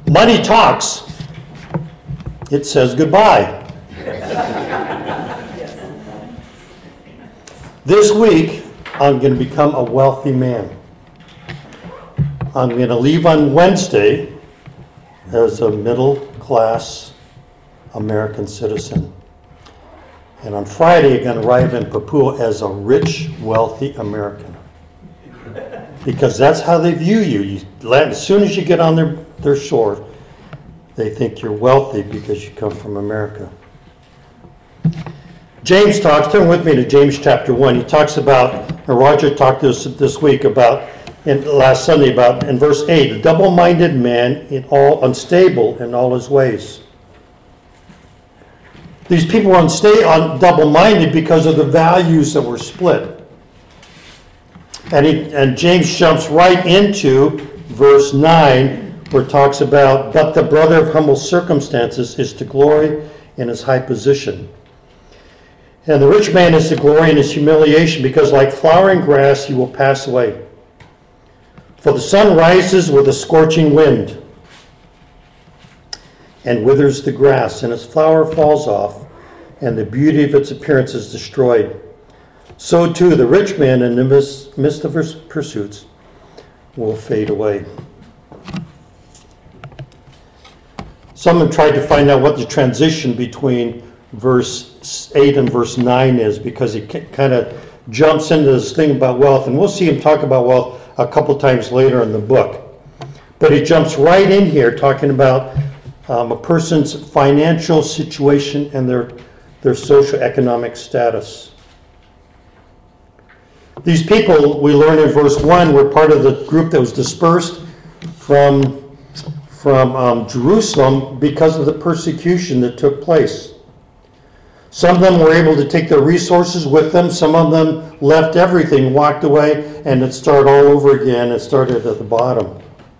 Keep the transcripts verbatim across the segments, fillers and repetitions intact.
Money talks. It says goodbye. This week, I'm going to become a wealthy man. I'm going to leave on Wednesday as a middle-class American citizen. And on Friday, I'm going to arrive in Papua as a rich, wealthy American. Because that's how they view you. you as soon as you get on their, their shore, they think you're wealthy because you come from America. James talks, turn with me to James chapter one. He talks about, and Roger talked this this week about, in, last Sunday about, in verse eight, a double-minded man, in all unstable in all his ways. These people were unsta- on double-minded because of the values that were split. And, he, and James jumps right into verse nine, where it talks about, but the brother of humble circumstances is to glory in his high position. And the rich man is to glory in his humiliation, because like flowering grass he will pass away. For the sun rises with a scorching wind, and withers the grass, and its flower falls off, and the beauty of its appearance is destroyed. So too the rich man in the midst of his pursuits will fade away. Some have tried to find out what the transition between verse eight and verse nine is, because he kind of jumps into this thing about wealth, and we'll see him talk about wealth a couple times later in the book. But he jumps right in here talking about um, a person's financial situation and their, their socioeconomic status. These people, we learn in verse one, were part of the group that was dispersed from, from um, Jerusalem because of the persecution that took place. Some of them were able to take their resources with them. Some of them left everything, walked away, and it started all over again. It started at the bottom.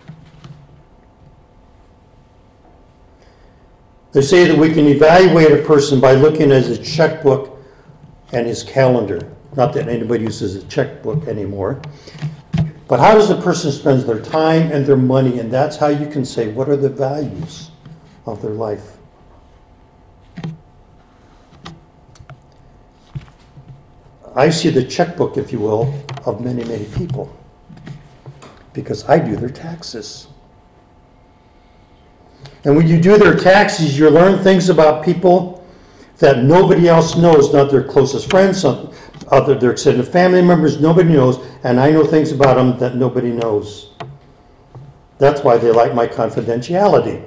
They say that we can evaluate a person by looking at his checkbook and his calendar. Not that anybody uses a checkbook anymore. But how does a person spend their time and their money? And that's how you can say, what are the values of their life? I see the checkbook, if you will, of many, many people, because I do their taxes. And when you do their taxes, you learn things about people that nobody else knows, not their closest friends, not other their extended family members, nobody knows, and I know things about them that nobody knows. That's why they like my confidentiality.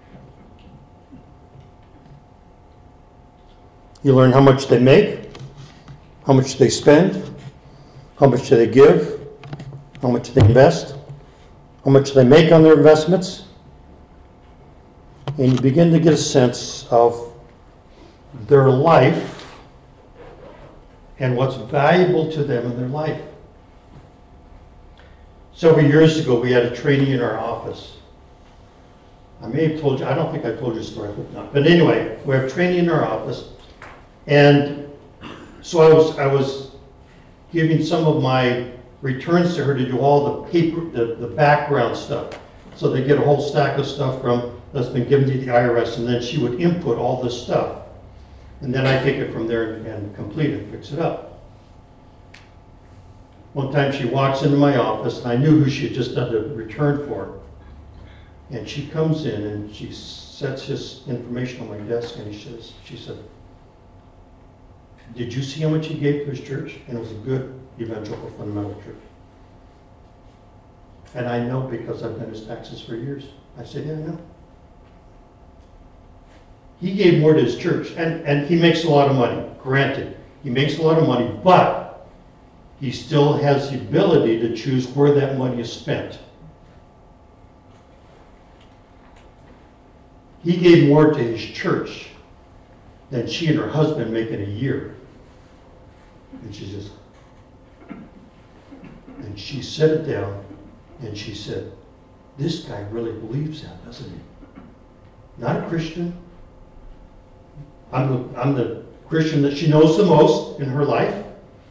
You learn how much they make, how much they spend, how much do they give, how much they invest, how much they make on their investments, and you begin to get a sense of their life and what's valuable to them in their life. Several years ago, we had a trainee in our office. I may have told you, I don't think I told you the story, I hope not. But anyway, we have a trainee in our office, and so I was I was giving some of my returns to her to do all the paper, the, the background stuff. So they get a whole stack of stuff from that's been given to the I R S, and then she would input all this stuff. And then I take it from there and, and complete it, fix it up. One time she walks into my office, and I knew who she had just done the return for. And she comes in and she sets his information on my desk, and he says, she said, "Did you see how much he gave to his church?" And it was a good evangelical fundamental church. And I know because I've done his taxes for years. I said, yeah, I know. He gave more to his church, and, and he makes a lot of money. Granted, he makes a lot of money, but he still has the ability to choose where that money is spent. He gave more to his church than she and her husband make in a year. And she says, and she set it down, and she said, "This guy really believes that, doesn't he? Not a Christian. I'm the, I'm the Christian that she knows the most in her life."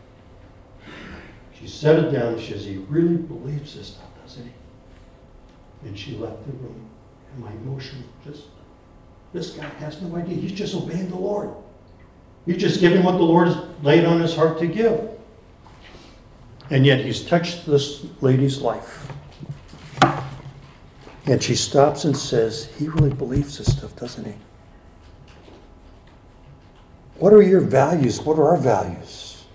She set it down, and she says, "He really believes this stuff, doesn't he?" And she left the room, And my emotion just, this guy has no idea. He's just obeying the Lord. He's just giving what the Lord has laid on his heart to give. And yet he's touched this lady's life. And she stops and says, he really believes this stuff, doesn't he? What are your values? What are our values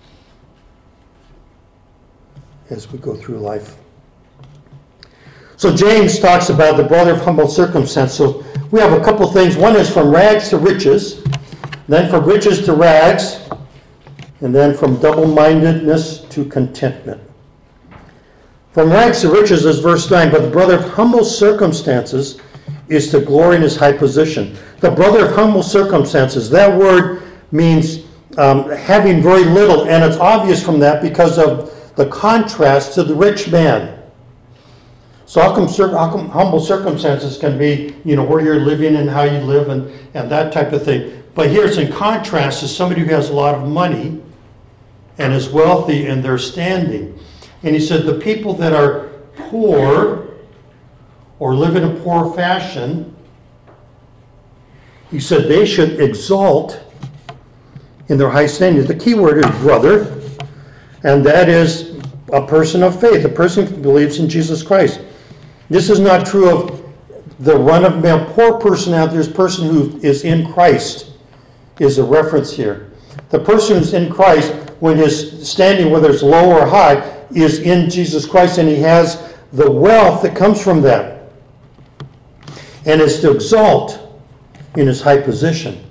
as we go through life? So James talks about the brother of humble circumstance. So we have a couple things. One is from rags to riches, then from riches to rags, and then from double-mindedness to contentment. From rags to riches is verse nine, but the brother of humble circumstances is to glory in his high position. The brother of humble circumstances, that word means um, having very little, and it's obvious from that because of the contrast to the rich man. So how come, how come humble circumstances can be, you know, where you're living and how you live and, and that type of thing. But here it's in contrast to somebody who has a lot of money and is wealthy in their standing. And he said the people that are poor or live in a poor fashion, he said they should exalt in their high standing. The key word is brother, and that is a person of faith, a person who believes in Jesus Christ. This is not true of the run-of-the-mill poor person out there. This person who is in Christ is a reference here. The person who's in Christ, when his standing, whether it's low or high, is in Jesus Christ, and he has the wealth that comes from that, and is to exalt in his high position.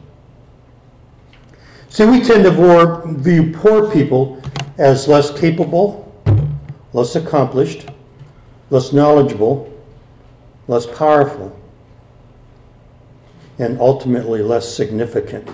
See, we tend to view poor people as less capable, less accomplished, less knowledgeable, less powerful, and ultimately less significant.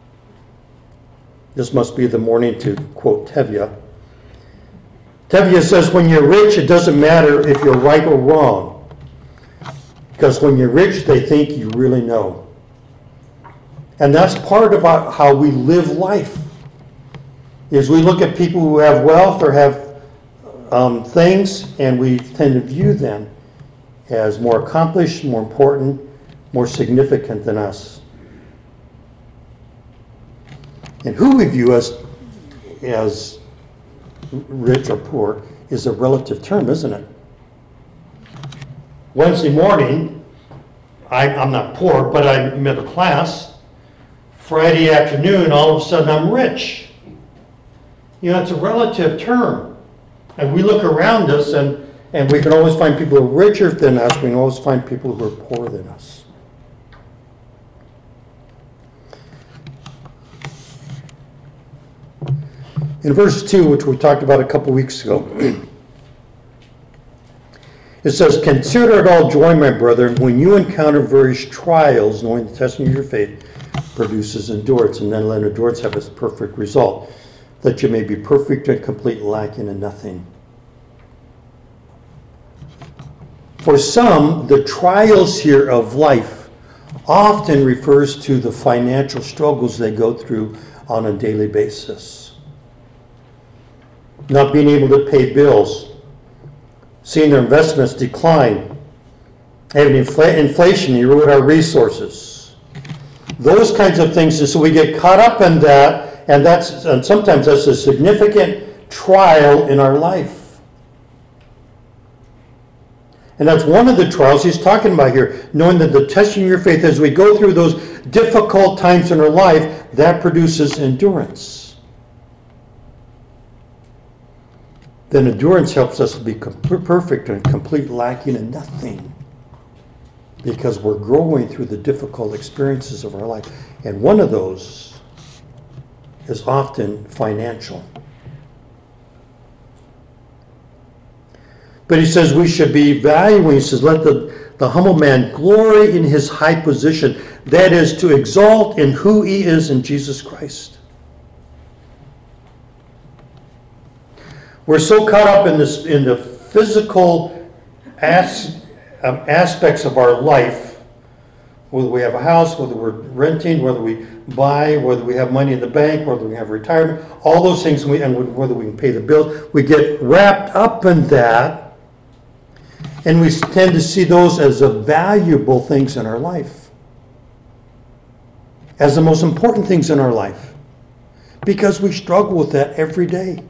This must be the morning to quote Tevye. Tevye says, when you're rich, it doesn't matter if you're right or wrong. Because when you're rich, they think you really know. And that's part of how we live life. Is we look at people who have wealth or have um, things, and we tend to view them as more accomplished, more important, more significant than us. And who we view as, as rich or poor is a relative term, isn't it? Wednesday morning, I, I'm not poor, but I'm middle class. Friday afternoon, all of a sudden I'm rich. You know, it's a relative term. And we look around us, and, and we can always find people who are richer than us. We can always find people who are poorer than us. In verse two, which we talked about a couple weeks ago, it says, consider it all joy, my brethren, when you encounter various trials, knowing the testing of your faith produces endurance, and then let endurance have its perfect result, that you may be perfect and complete, lacking in nothing. For some, the trials here of life often refers to the financial struggles they go through on a daily basis. Not being able to pay bills, seeing their investments decline, having infl- inflation erode our resources. Those kinds of things, and so we get caught up in that, and that's and sometimes that's a significant trial in our life. And that's one of the trials he's talking about here, knowing that the testing of your faith as we go through those difficult times in our life, that produces endurance. Then endurance helps us to be perfect and complete, lacking in nothing, because we're growing through the difficult experiences of our life. And one of those is often financial. But he says we should be valuing, he says, let the, the humble man glory in his high position. That is, to exalt in who he is in Jesus Christ. We're so caught up in this, in the physical as, um, aspects of our life, whether we have a house, whether we're renting, whether we buy, whether we have money in the bank, whether we have retirement, all those things, and, we, and whether we can pay the bills. We get wrapped up in that, And we tend to see those as the valuable things in our life, as the most important things in our life, because we struggle with that every day.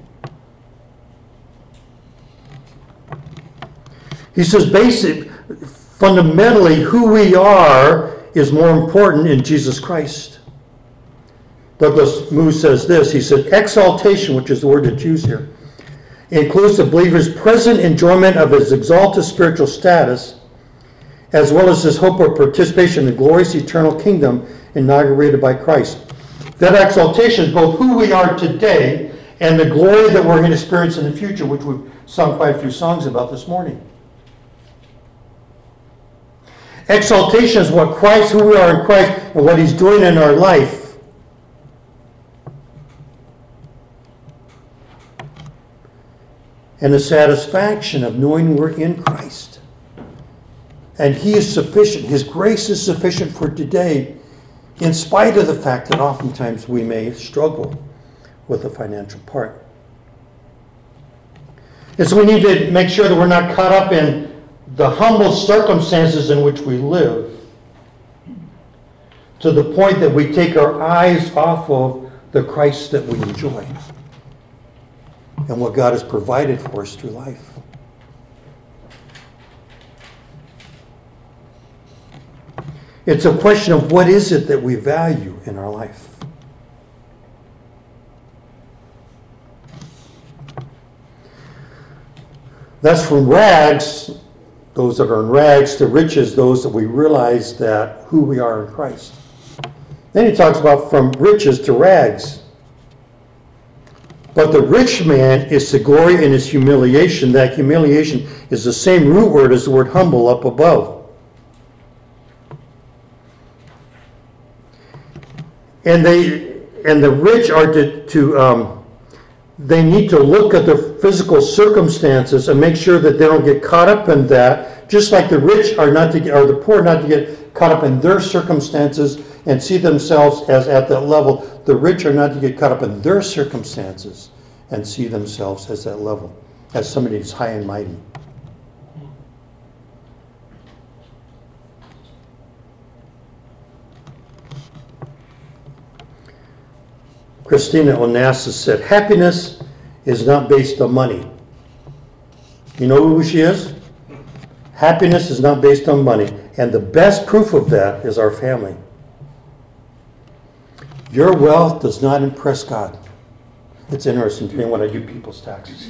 He says, basic, fundamentally, who we are is more important in Jesus Christ. Douglas Moo says this. He said, exaltation, which is the word that's used here, includes the believer's present enjoyment of his exalted spiritual status, as well as his hope of participation in the glorious eternal kingdom inaugurated by Christ. That exaltation is both who we are today and the glory that we're going to experience in the future, which we've sung quite a few songs about this morning. Exaltation is what Christ, who we are in Christ, and what he's doing in our life. And the satisfaction of knowing we're in Christ. And he is sufficient. His grace is sufficient for today, in spite of the fact that oftentimes we may struggle with the financial part. And so we need to make sure that we're not caught up in the humble circumstances in which we live, to the point that we take our eyes off of the Christ that we enjoy and what God has provided for us through life. It's a question of what is it that we value in our life. That's from rags, those that are in rags, to riches, those that we realize that who we are in Christ. Then he talks about from riches to rags. But the rich man is to glory in his humiliation. That humiliation is the same root word as the word humble up above. And they and the rich are to, to um, they need to look at their physical circumstances and make sure that they don't get caught up in that. Just like the rich are not to get, or the poor not to get caught up in their circumstances and see themselves as at that level. The rich are not to get caught up in their circumstances and see themselves as that level, as somebody who's high and mighty. Christina Onassis said, happiness is not based on money. You know who she is? Happiness is not based on money. And the best proof of that is our family. Your wealth does not impress God. It's interesting to me when I do people's taxes.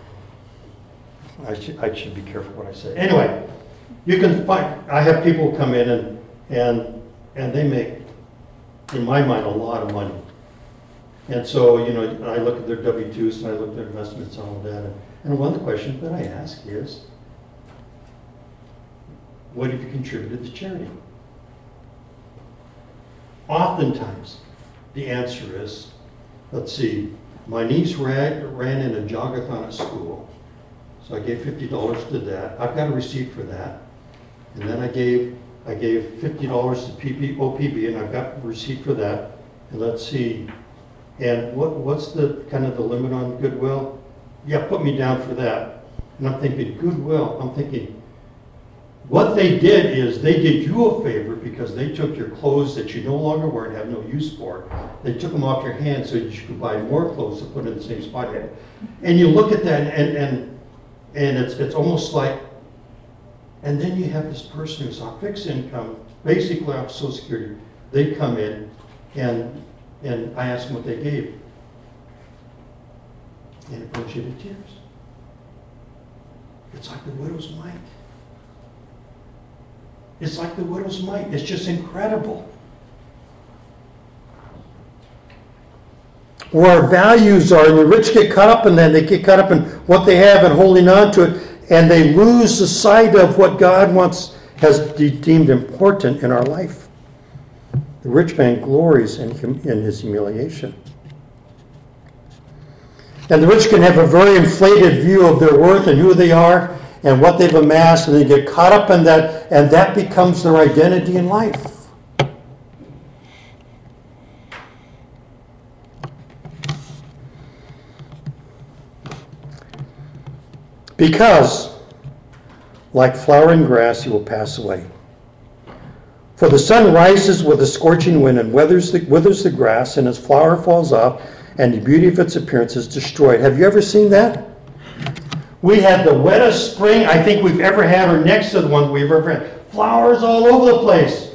I should, I should be careful what I say. Anyway, you can find, I have people come in and, and, and they make, in my mind, a lot of money. And so, you know, I look at their W two's and I look at their investments and all of that. And, and one of the questions that I ask is, what have you contributed to charity? Oftentimes, the answer is, let's see, my niece ran, ran in a jogathon at school. So I gave fifty dollars to that. I've got a receipt for that. And then I gave I gave fifty dollars to P P, O P B, and I've got a receipt for that. And let's see, and what what's the kind of the limit on Goodwill? Yeah, put me down for that. And I'm thinking, Goodwill, I'm thinking, what they did is they did you a favor because they took your clothes that you no longer wear and have no use for. They took them off your hands so that you could buy more clothes to put in the same spot. And you look at that and and and it's it's almost like, and then you have this person who's on fixed income, basically off Social Security. They come in and and I ask them what they gave. And it brings you to tears. It's like the widow's mite. It's like the widow's mite. It's just incredible. Where our values are, and the rich get caught up in that, they get caught up in what they have and holding on to it, and they lose the sight of what God wants, has deemed important in our life. The rich man glories in, in his humiliation. And the rich can have a very inflated view of their worth and who they are and what they've amassed, and they get caught up in that, and that becomes their identity in life. Because Like flowering grass, he will pass away. For the sun rises with a scorching wind and withers the, withers the grass, and its flower falls off, and the beauty of its appearance is destroyed. Have you ever seen that? We had the wettest spring I think we've ever had, or next to the ones we've ever had. Flowers all over the place.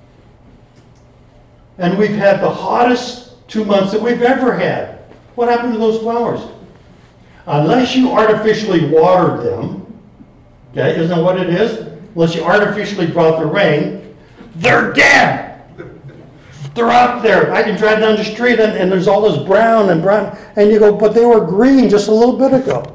And we've had the hottest two months that we've ever had. What happened to those flowers? Unless you artificially watered them, okay, isn't that what it is? Unless you artificially brought the rain, they're dead. They're out there. I can drive down the street and, and there's all this brown and brown. And you go, but they were green just a little bit ago.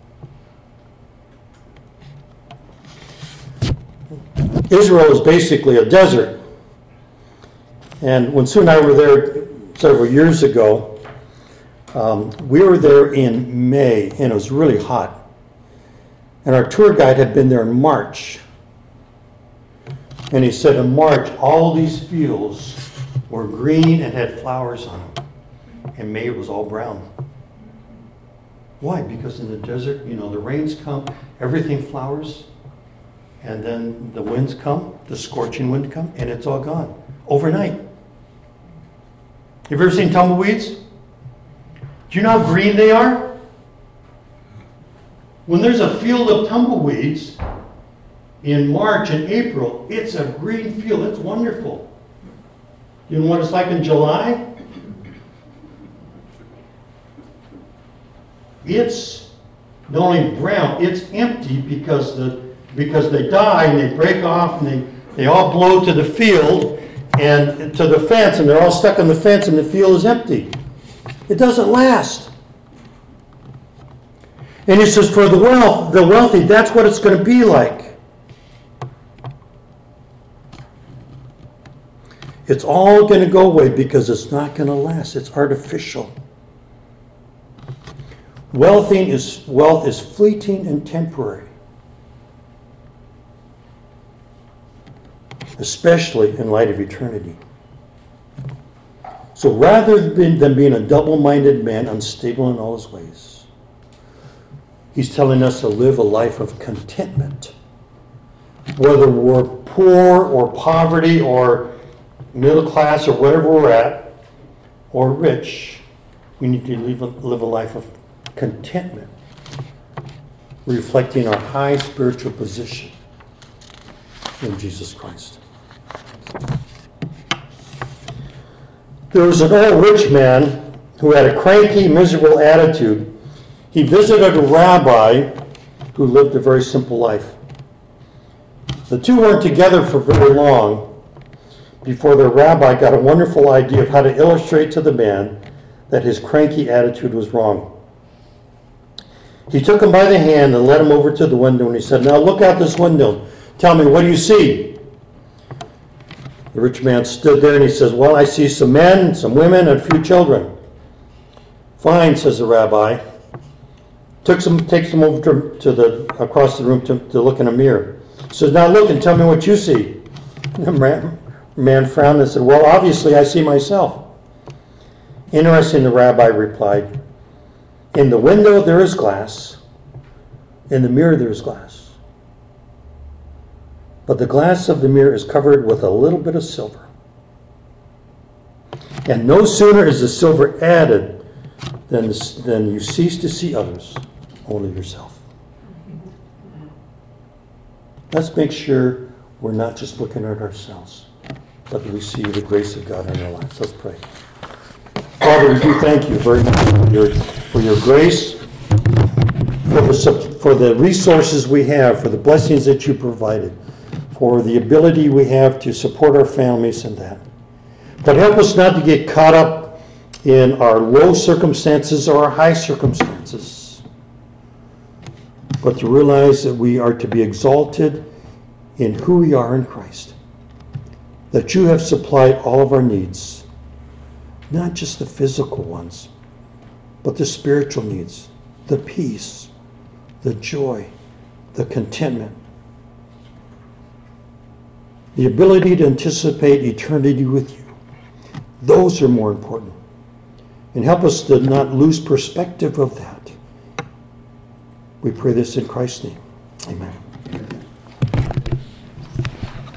Israel is basically a desert. And when Sue and I were there several years ago, um, we were there in May, and it was really hot. And our tour guide had been there in March. And he said in March, all these fields were green and had flowers on them. And May it was all brown. Why? Because in the desert, you know, the rains come, everything flowers. And then the winds come, the scorching wind come, and it's all gone overnight. Have you ever seen tumbleweeds? Do you know how green they are? When there's a field of tumbleweeds in March and April, it's a green field. It's wonderful. You know what it's like in July? It's not only brown, it's empty because the because they die and they break off and they, they all blow to the field and to the fence, and they're all stuck on the fence and the field is empty. It doesn't last. And he says for the wealth, the wealthy, that's what it's going to be like. It's all going to go away because it's not going to last. It's artificial. Wealthing is, wealth is fleeting and temporary. Especially in light of eternity. So rather than being a double-minded man, unstable in all his ways, he's telling us to live a life of contentment. Whether we're poor or poverty or middle class or whatever we're at, or rich, we need to live a, live a life of contentment, reflecting our high spiritual position in Jesus Christ. There was an old rich man who had a cranky, miserable attitude. He visited a rabbi who lived a very simple life. The two weren't together for very long before the rabbi got a wonderful idea of how to illustrate to the man that his cranky attitude was wrong. He took him by the hand and led him over to the window, and he said, "Now look out this window. Tell me, what do you see?" The rich man stood there and he says, "Well, I see some men, some women, and a few children." "Fine," says the rabbi. Took some, takes them over to, to the across the room to, to look in a mirror. He says, "Now look and tell me what you see." And the man, man frowned and said, "Well, obviously I see myself." "Interesting," the rabbi replied. "In the window there is glass. In the mirror there is glass. But the glass of the mirror is covered with a little bit of silver. And no sooner is the silver added than, than you cease to see others, only yourself." Let's make sure we're not just looking at ourselves, but that we see the grace of God in our lives. Let's pray. Father, we do thank you very much for your, for your grace, for the, for the resources we have, for the blessings that you provided, for the ability we have to support our families and that. But help us not to get caught up in our low circumstances or our high circumstances, but to realize that we are to be exalted in who we are in Christ, that you have supplied all of our needs, not just the physical ones, but the spiritual needs, the peace, the joy, the contentment, the ability to anticipate eternity with you. Those are more important. And help us to not lose perspective of that. We pray this in Christ's name. Amen.